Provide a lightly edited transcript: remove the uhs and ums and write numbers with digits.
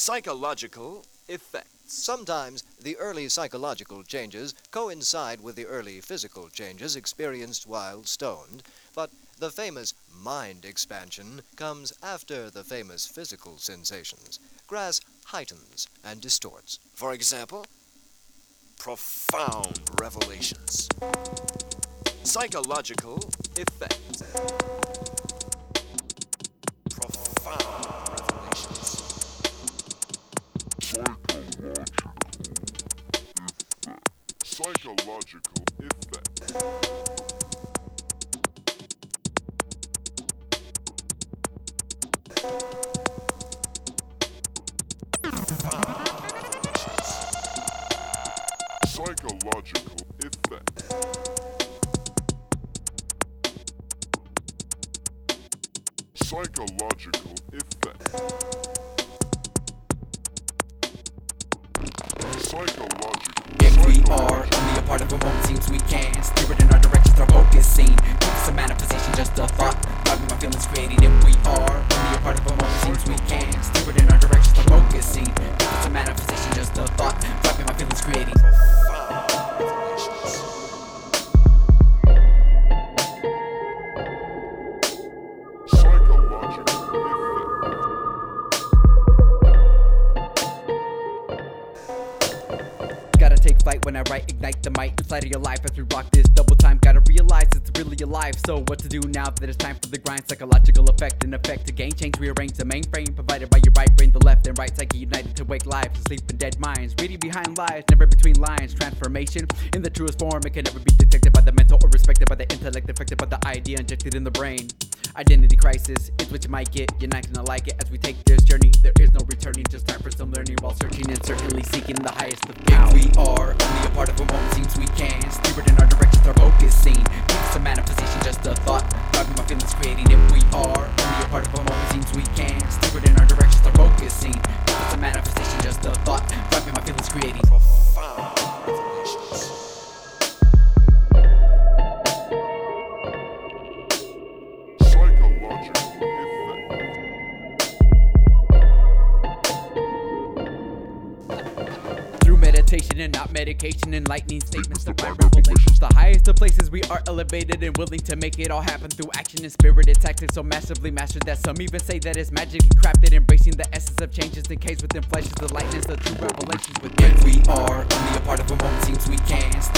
Psychological effects. Sometimes the early psychological changes coincide with the early physical changes experienced while stoned, but the famous mind expansion comes after the famous physical sensations. Grass heightens and distorts. For example, profound revelations. Psychological effects. Profound revelations. Psychological effect. Psychological effect. Psychological effect. Psychological. If we are only a part of a moment, seems we can steer it in our directions, our focusing. Keep us a manifestation, just a thought. Driving my feelings, creating. If we are only a part of a moment, seems we can steer it in our directions, our focusing. Keep us a manifestation, just a thought. Driving my feelings, creating. Gotta take flight when I write, ignite the might inside of your life as we rock this double time. Gotta realize it's really alive. So what to do now that it's time for the grind? Psychological effect and effect to gain change. Rearrange the mainframe provided by your right brain, the left and right psyche united to wake lives, asleep in dead minds. Reading behind lies, never between lines. Transformation in the truest form, it can never be detected by the mental or respected by the intellect, affected by the idea injected in the brain. Identity crisis is what you might get. You're not gonna like it as we take this journey. There is no returning, just time for some learning while searching and certainly seeking the highest of power. If we are only a part of a moment, seems we can steer it in our directions, our focusing. Keep us a manifestation, just a thought. Driving my feelings, creating. If we are only a part of a moment, seems we can steer it in our directions, our focusing. Keep us a manifestation, just a thought. Driving my feelings, creating. Profound revelations. Psychological effect. Through meditation and not medication, enlightening statements to find revelations. The highest of places we are elevated and willing to make it all happen through action and spirited tactics so massively mastered that some even say that it's magically crafted. Embracing the essence of changes encased within flesh is the lightness of true revelations. With if we are only a part of a moment, seems we can